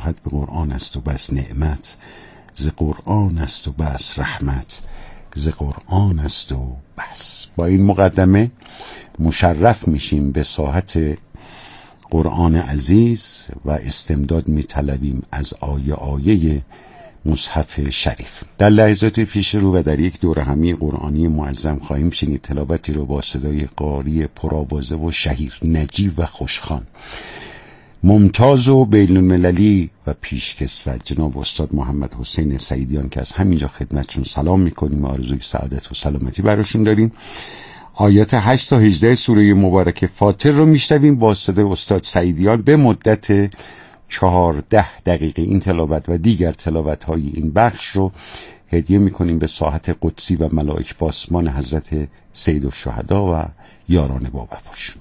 به قرآن است و بس نعمت، ز قرآن است و بس رحمت، ز قرآن است و بس. با این مقدمه مشرف میشیم به ساحت قرآن عزیز و استمداد میطلبیم از آیه مصحف شریف. در لحظات پیش رو و در یک دوره همی قرآنی معظم خواهیم شنید تلاوتی رو با صدای قاری پرآوازه و شهیر، نجیب و خوشخوان، ممتاز و بین المللی و پیشکسوت جناب استاد محمد حسین سعیدیان که از همینجا خدمتشون سلام میکنیم و آرزوی سعادت و سلامتی براشون داریم. آیات 8 تا 18 سوره مبارکه فاطر رو میشنویم با صدای استاد سعیدیان به مدت 14 دقیقه. این تلاوت و دیگر تلاوت های این بخش رو هدیه میکنیم به ساحت قدسی و ملائک باسمان حضرت سید الشهدا و یاران با وفاشون.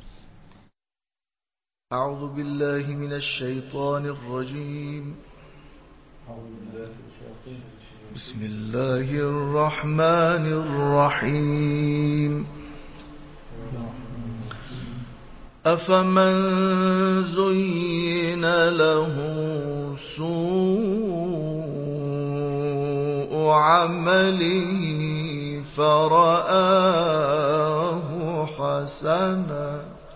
اعوذ بالله من الشیطان الرجیم. بسم الله الرحمن الرحیم. افمن زین له سوء عمله فرآه حسنا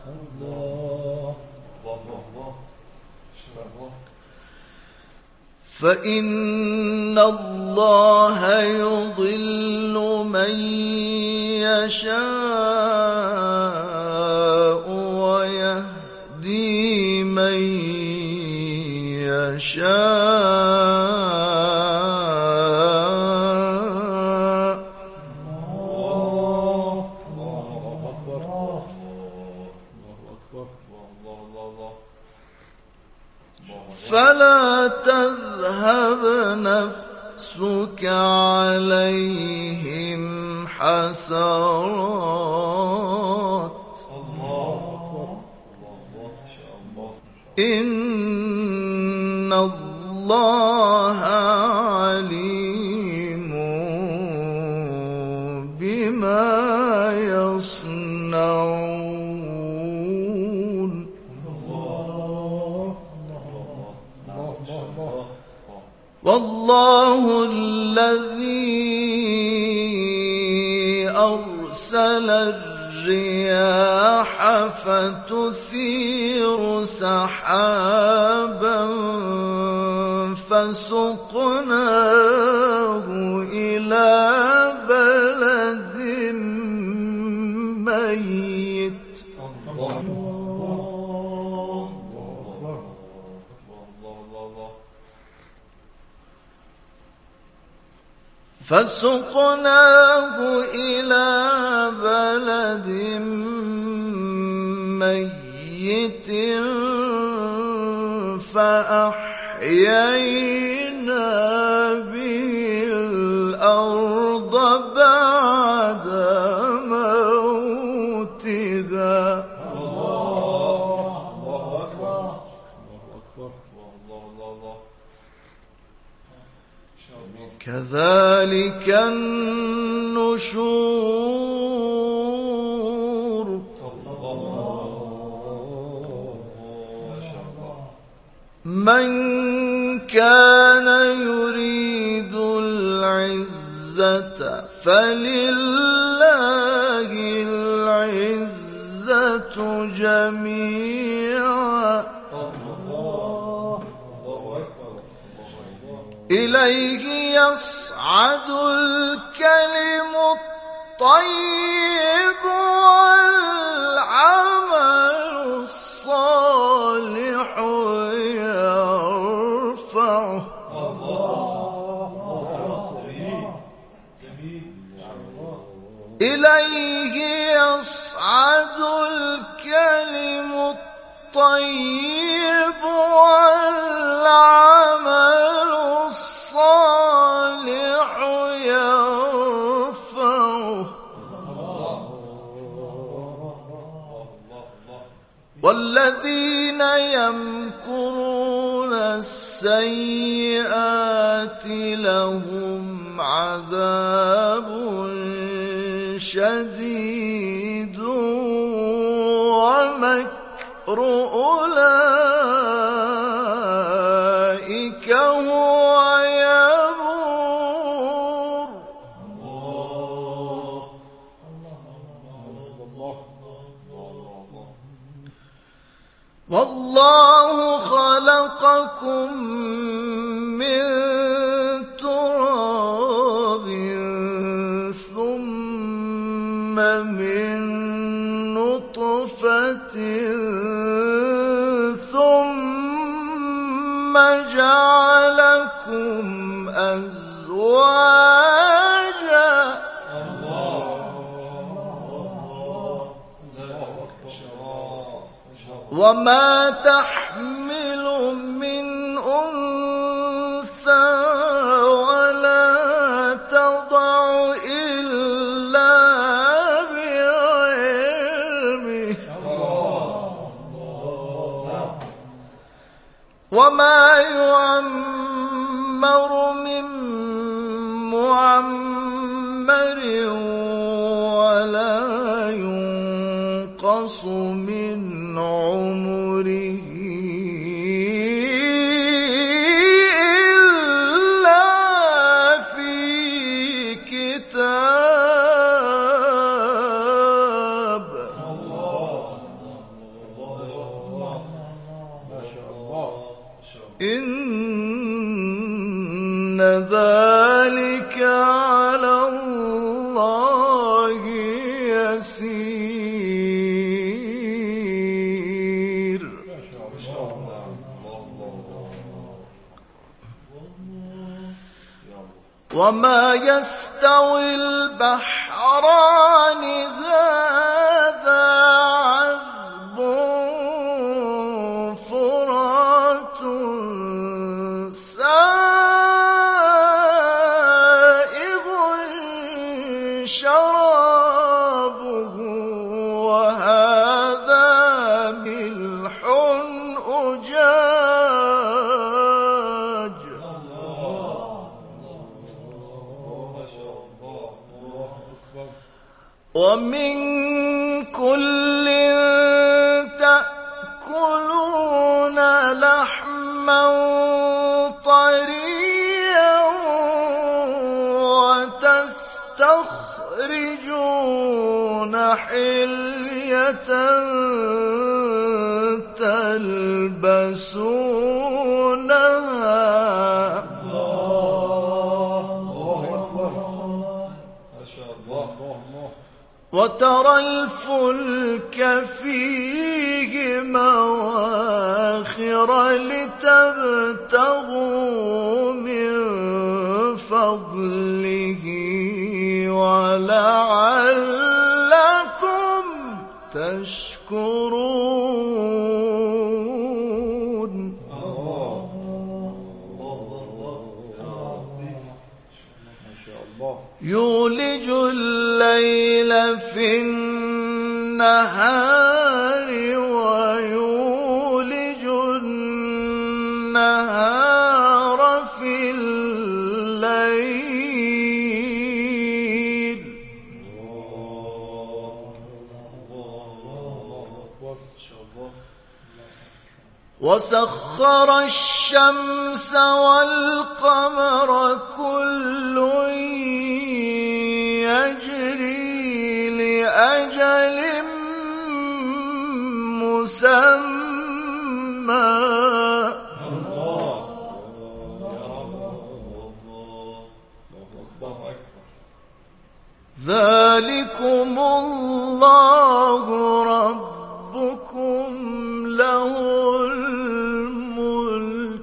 فإن الله يضل من يشاء ويهدي من يشاء فلا تذهب نفسك عليهم حسرات إن الله عليم بما يصنعون والله الذي أرسل الرياح فتثير سحابا فسقناه إلى بلد ميت فسقناه إلى بلد ميت فأحيينا به الأرض بعد موتها كذلك النشور من كان يريد العزة فلله العزة جميعا إليه يصعد الكلم الطيب والعمل الصالح يرفعه إليه يصعد الكلم الطيب والعمل الصالح يرفعه والذين يمكرون السيئات لهم عذاب شديد ومكر أولئك خلقكم من تراب ثم من نطفة ثم جعلكم أزواجا وما تحمل من أنثى ولا تضع إلا بعلمه وما يعمر من معمر ولا ينقص من عمره إلا في كتاب إن ذلك على الله يسير. وما يستوي البحران هذا عذب فرات سائغ شرابه وهذا ملح أجاج ومن كل تأكلون لحما طريا وتستخرجون حلية تلبسونها وترى الفلك فيه مواخر لتبتغوا من فضله ولعلكم تشكرون. يولج الليل في النهار ويولج النهار في الليل وسخر الشمس والقمر كل يجري لأجل مسمى ذلكم الله ربكم له الملك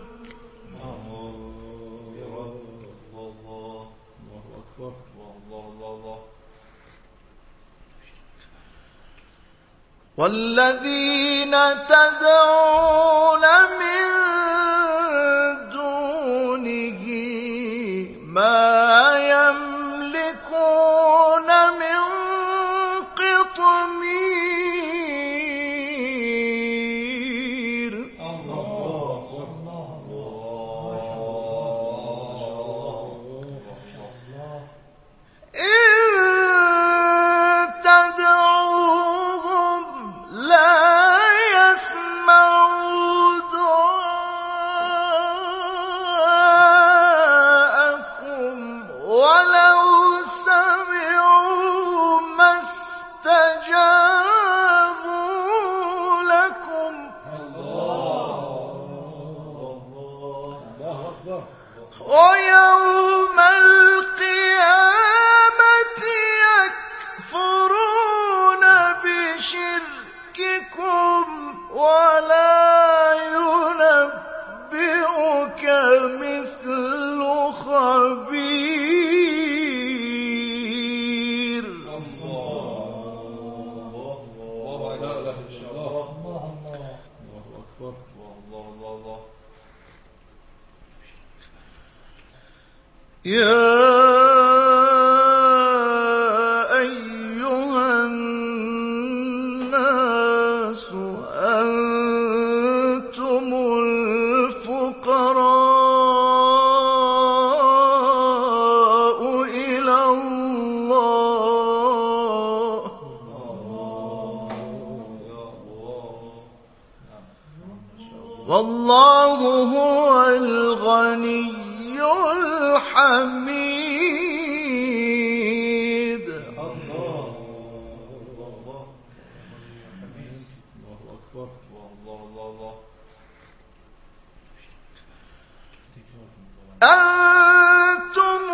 والذين تدعون من دونه ما يملكون من قطمير تدعوهم لا يسمعون ويوم القيامة يكفرون بشرككم ولا ينبئك مثل خبير. يا أيها الناس أنتم الفقراء إلى الله والله هو الغني الحميد. أنتم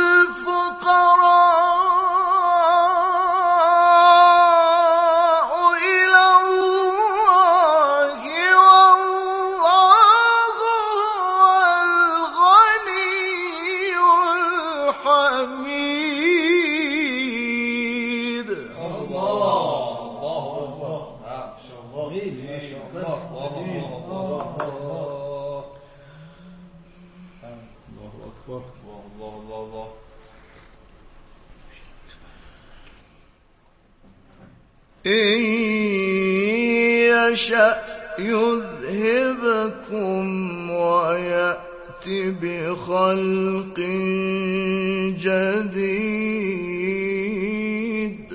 الفقراء إلى الله والله هو الغني الحميد. إن يشأ يذهبكم ويأت بخلق جديد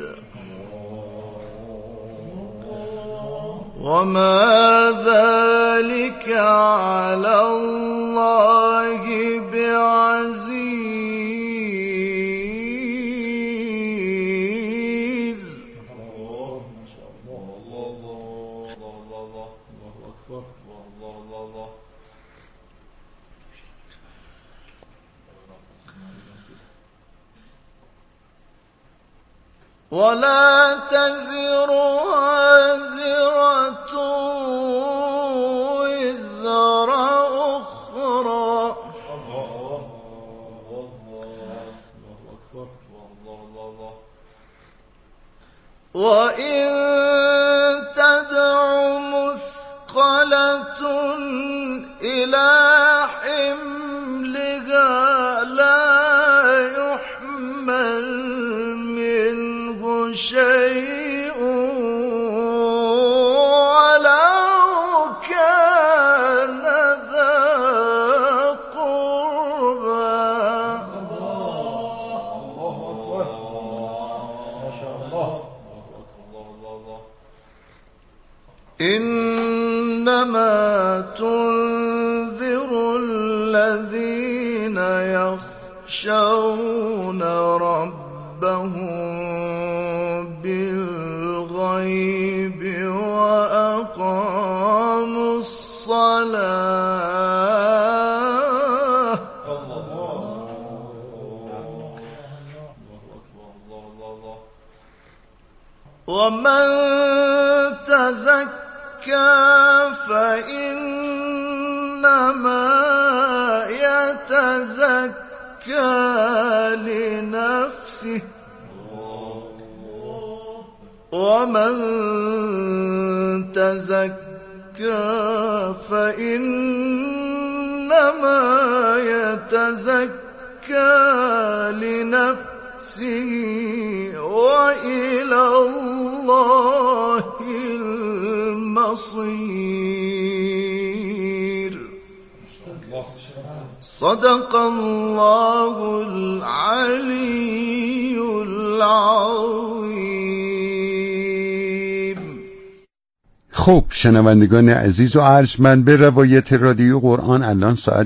وما ذلك على الله بعزيز. ولا تزر وازرة وزر أخرى وإن تدع مثقلة إلى حملها لا يحمل منه شيء ولو كان ذا قربى. إنما تنذر الذين يخشون ربهم بالغيب وأقاموا الصلاة ومن تزكى فإنما يتزكى لنفسه ومن تزكى فإنما يتزكى لنفسه وإلى الله المصير. صدق الله العلي العظيم. خب شنوندگان عزیز و ارجمند، به روایت رادیو قرآن الان ساعت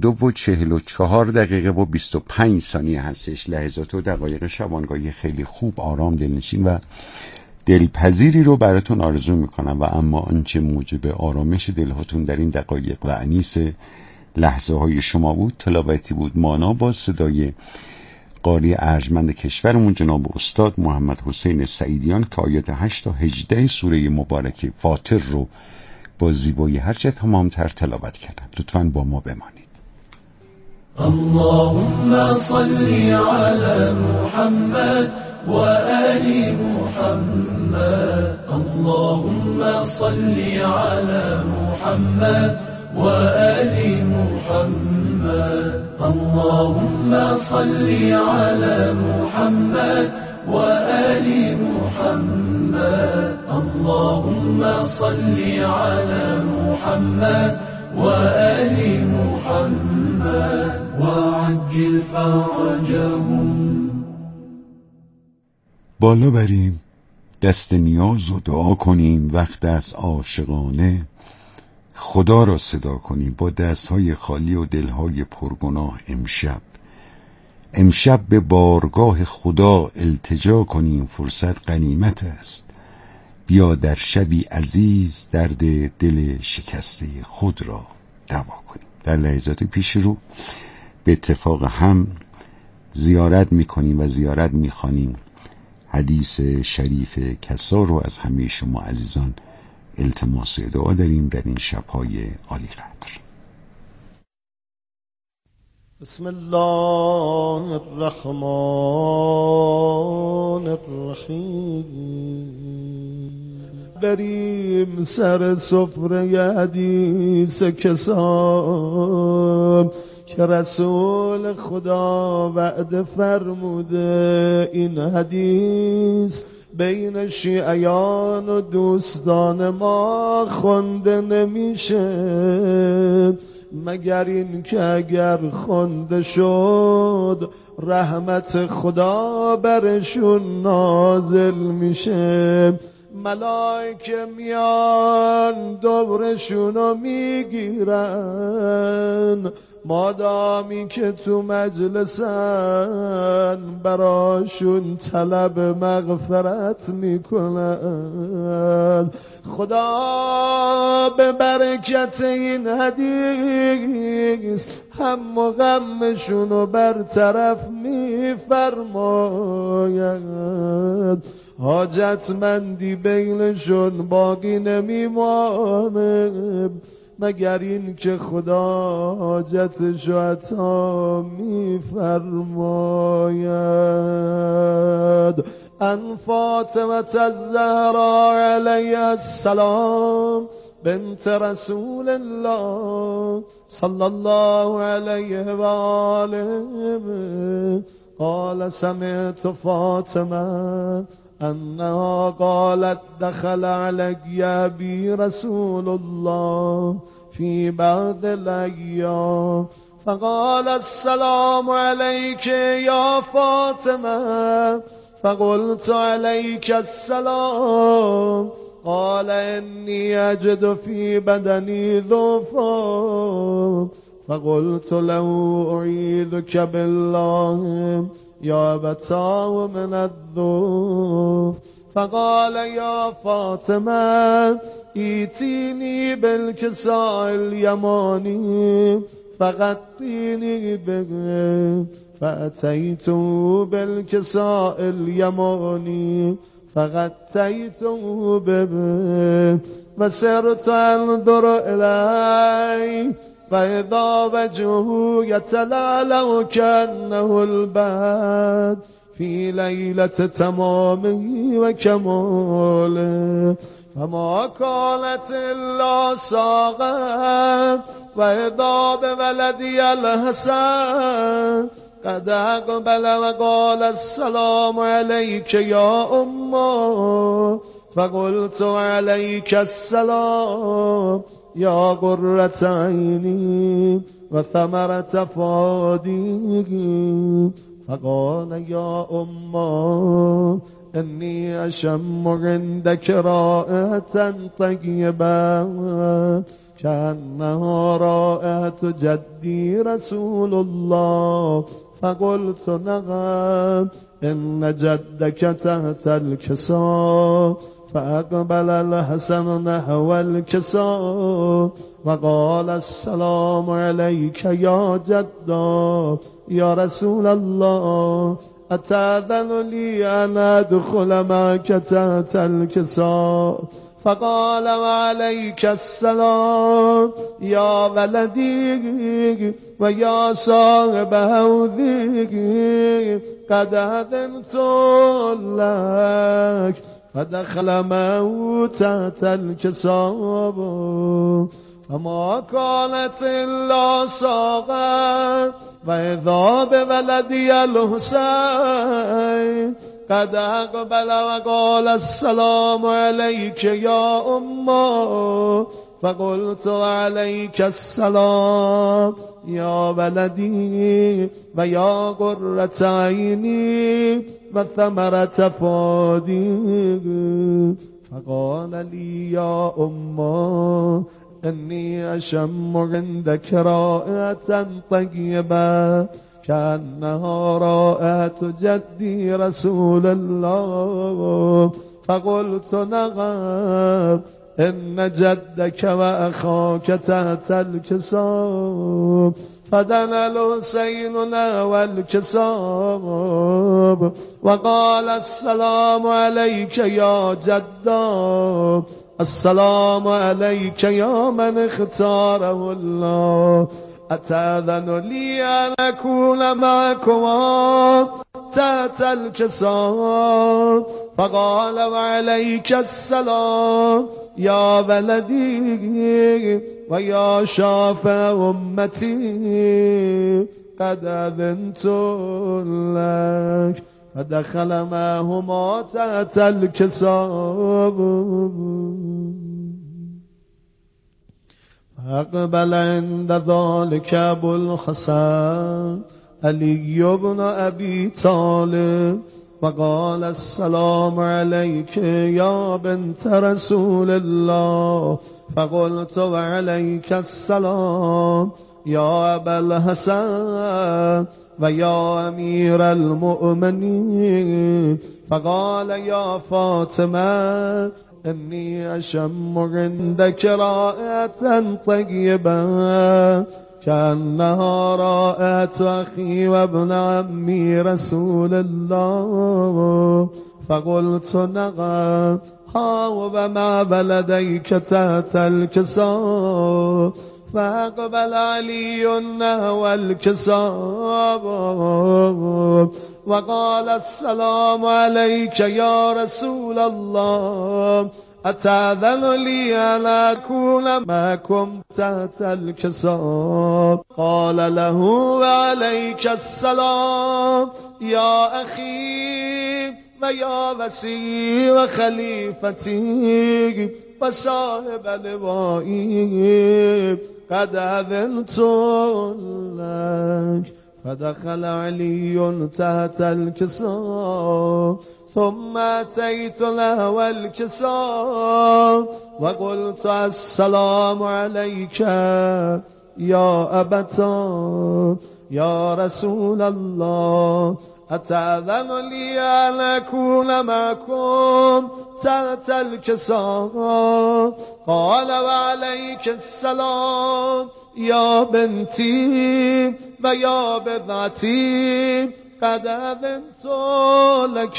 22:44 و 25 ثانیه هستش. لحظات و دقایق شبانگاهی خیلی خوب، آرام، دلنشین و دلپذیری رو براتون آرزو میکنم و اما آنچه موجب آرامش دلهاتون در این دقایق و انیس لحظه های شما بود. تلاوتی بود مانا با صدای قاری ارجمند کشورمون جناب استاد محمد حسین سعیدیان که آیات 8 تا 18 سوره مبارکه فاطر رو با زیبایی هرچه تمامتر تلاوت کردن. لطفاً با ما بمانید. اللهم صل على محمد وآل محمد. اللهم صل على محمد وآل محمد. اللهم صل على محمد وآل محمد. اللهم صل على محمد وآل محمد وعجل فرجهم. بالا بریم، دست نیاز رو دعا کنیم، وقت از عاشقانه خدا را صدا کنیم با دستهای خالی و دلهای پرگناه. امشب به بارگاه خدا التجا کنیم، فرصت غنیمت است. بیا در شبی عزیز درد دل شکسته خود را دوا کنیم. در لحظات پیش رو به اتفاق هم زیارت میکنیم و زیارت میخوانیم حدیث شریف کسا رو از همه شما عزیزان التماس دعا داریم در این شب‌های عالی قدر. بسم الله الرحمن الرحیم. بریم سر سفره حدیث کسا که رسول خدا وعده فرموده این حدیث بین شیعیان و دوستان ما خونده نمیشه مگر این که اگر خونده شد رحمت خدا برشون نازل میشه. ملائکه میان دورشونو میگیرن مادامی که تو مجلسن براشون طلب مغفرت میکنن. خدا به برکت این حدیث هم و غمشونو برطرف میفرماید. حاجتمندی بینشون باقی نمیمانه مگر این که خدا حاجتشو عطا میفرماید. ان فاطمه الزهرا علیها السلام بنت رسول الله صلی الله علیه و آله قال سمعت فاطمه انها قالت دخل علی ابی رسول الله في بعض الأيام فقال السلام عليك يا فاطمة فقلت عليك السلام قال إني أجد في بدني ضعفا فقلت له أعيذك بالله يا أبتاه من الضعف فقال يا فاطمة ایتینی بالکساء الیمانی فغطینی به فأتیت بالکساء الیمانی فغطیت به وسرت انظر الی فاذا وجهه یتلألأ كأنه البدر في ليلة تمامه وكماله فما كانت إلا ساقا وإذا بولدي الحسن قد أقبل وقال السلام عليك يا أمه فقلت عليك السلام يا قرة عيني وثمرة فؤادي فقال يا أمه إني أشم عندك رائحة طيبة كأنها رائحة جدي رسول الله فقلت نعم إن جدك تحت الكساء فأقبل الحسن نحو الكساء وقال السلام عليك يا جدا يا رسول الله أتأذن لي أن أدخل معك تحت الكساء فقال وعليك السلام يا ولدي ويا صاحب حوضي قد أذنت لك فدخل معه تحت الكساء فما كانت إلا ساقا وإذا بولدي الحسين قد أقبل وقال السلام عليك يا أمه فقلت عليك السلام يا ولدي ويا قرة عيني وثمرة فؤادي فقال لي يا أمه إني أشم عندك رائحة طيبة كأنها رائحة جدي رسول الله فقلت نعم إن جدك وأخاك تحت الكساء فدنا الحسين والكساء وقال السلام عليك يا جدا السلام عليك يا من اختاره الله أتأذن لي أن أكون معكما تحت الكساء فقال وعليك السلام يا ولدي ويا شافع أمتي قد أذنت لك فدخل معهما تحت الكساء فأقبل عند ذلك أبو الحسن علي بن أبي طالب وقال السلام عليك يا بنت رسول الله فقلت وعليك السلام يا أبا الحسن ويا أمير المؤمنين فقال يا فاطمة إني أشم عندك رائحة طيبة كأنها رائحة أخي وابن عمي رسول الله فقلت نعم ها وما بلديك تحت الكساء فأقبل علي والكساء وقال السلام عليك يا رسول الله أتأذن لي أن أكون معكم تحت الكساء قال له وعليك السلام يا أخي ويا وسي وخليفتي وصاحب لوائي قد أذنت لك فدخل علي تحت الكساء ثم أتيت له والكساء وقلت السلام عليك يا أبتا يا رسول الله أتأذن لي أن أكون معكم تحت الكساء قال وعليك السلام يا بنتي ويا بذاتي قد أذنت لك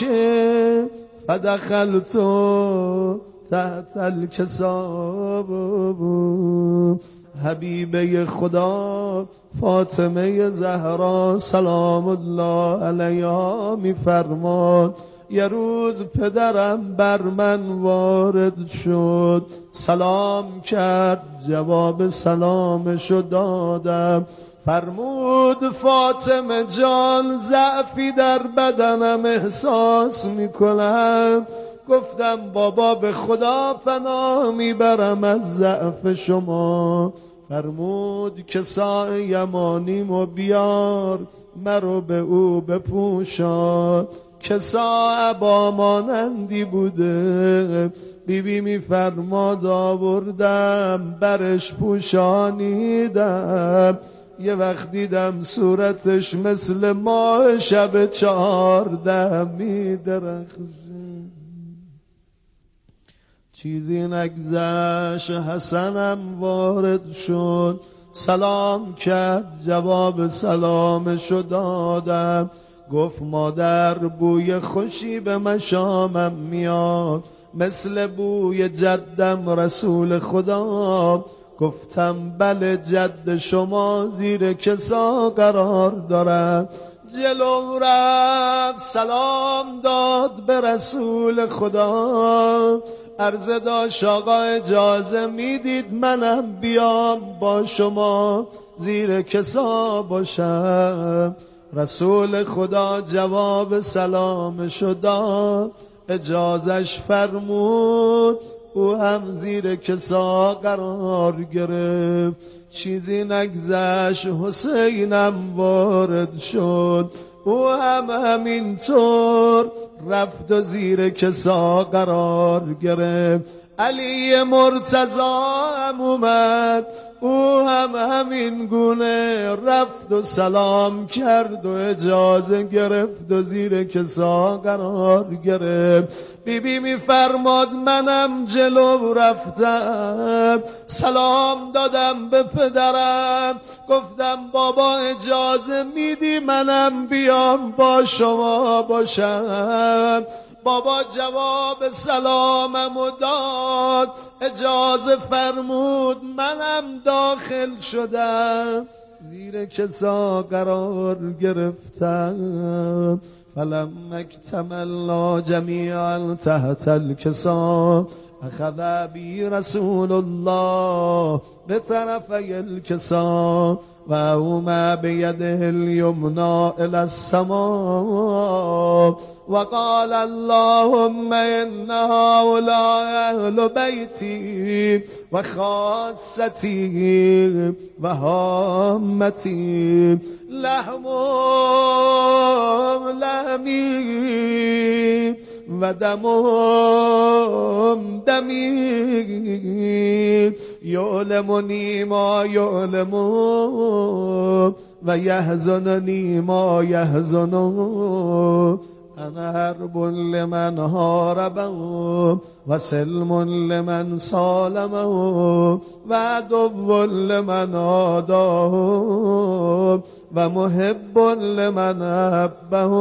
فدخلت تحت الكساء حبیبه خدا فاطمه زهرا سلام الله علیها میفرماد یه روز پدرم بر من وارد شد سلام کرد جواب سلامشو دادم فرمود فاطمه جان ضعفی در بدنم احساس میکنم گفتم بابا به خدا پناه میبرم از ضعف شما فرمود کساء یمانیمو بیار مرو به او بپوشان کساء با مانندی بوده بیبی میفرماد آوردم برش پوشانیدم یه وقت دیدم صورتش مثل ماه شب 14 میدرخشه چیزی نگذشت حسنم وارد شد، سلام کرد جواب سلامشو دادم. گفت مادر بوی خوشی به مشامم میاد، مثل بوی جدم رسول خدا. گفتم بله جد شما زیر کسا قرار دارد. جلو رفت سلام داد به رسول خدا. عرضه داشت آقا اجازه میدید منم بیام با شما زیر کسا باشم؟ رسول خدا جواب سلامشو داد، اجازش فرمود، او هم زیر کسا قرار گرفت. چیزی نگذشت حسینم وارد شد، او هم همینطور رفت و زیر کسا قرار گرفت. علی مرتضی هم اومد، او هم همین گونه رفت و سلام کرد و اجازه گرفت و زیر کسا قرار گرفت. بیبی میفرماد منم جلو رفتم، سلام دادم به پدرم، گفتم بابا اجازه میدی منم بیام با شما باشم؟ بابا جواب سلاممو داد، اجازه فرمود، منم داخل شدم زیر کسا قرار گرفتم. فلما اکتملنا جمیعا تحت الکسا اخذ بی رسول الله به طرفی الکسا و اوما بیده الیمنا الی السماء و قال اللهم ان هؤلاء اهل بیتی و خاصتی و هامتی، لحمهم لحمی و دمهم دمی، یعلمنی ما یعلمون و یحزننی ما یحزنون. انا حرب لمن حاربه و سلم لمن سالمه و عدو لمن عاداه و محب لمن احبه.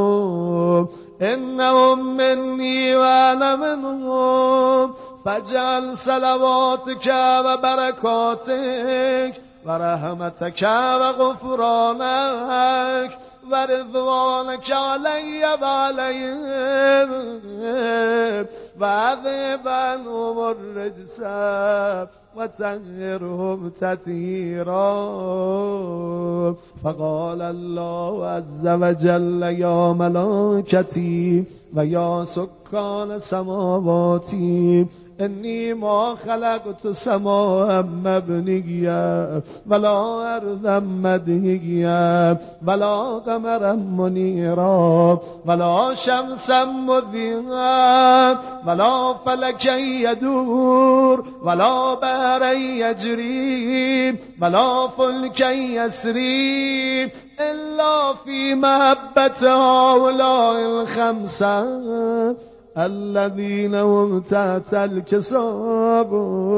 انهم منی و انا منهم فاجعل صلواتک و برکاتک و رحمتک و غفرانک و رضوانک علی و علیهم و عذب عنهم الرجس و طهرهم تطهیرا. فقال الله عز وجل یا ملائکتی و یا سکان سماواتی انی ما خلقت سماء مبنیه ولا ارضا مدهیه ولا قمرا منیرا ولا شمسا مضیئا ولا فلکا یدور ولا بحرا یجری ولا فلکا یسری الا فی محبت هؤلاء الخمسه الذين هم تحت الكساب.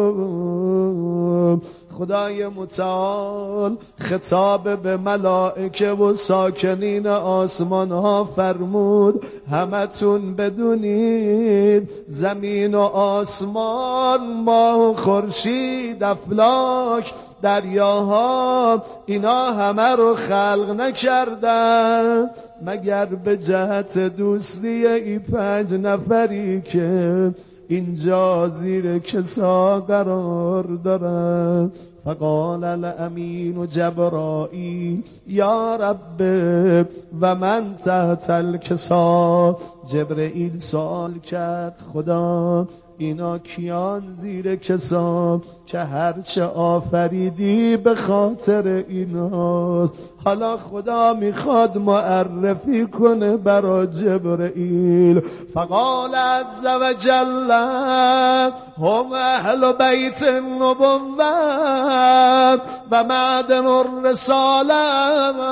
خدای متعال خطاب به ملائکه و ساکنین آسمان ها فرمود همتون بدونید زمین و آسمان، ماه و خورشید، افلاک، دریاها، اینا همه رو خلق نکردن مگر به جهت دوستی ای 5 نفری که اینجا زیر کسا قرار دارن. فقال الامین جبرائیل یا رب و من تحت الکسا. جبرئیل سوال کرد خدا اینا کیان زیر کسا که هرچه آفریدی به خاطر ایناست؟ حالا خدا میخواد معرفی کنه برا جبرئیل. فقال عز و جل هم اهل بیت النبوة و معدن الرسالة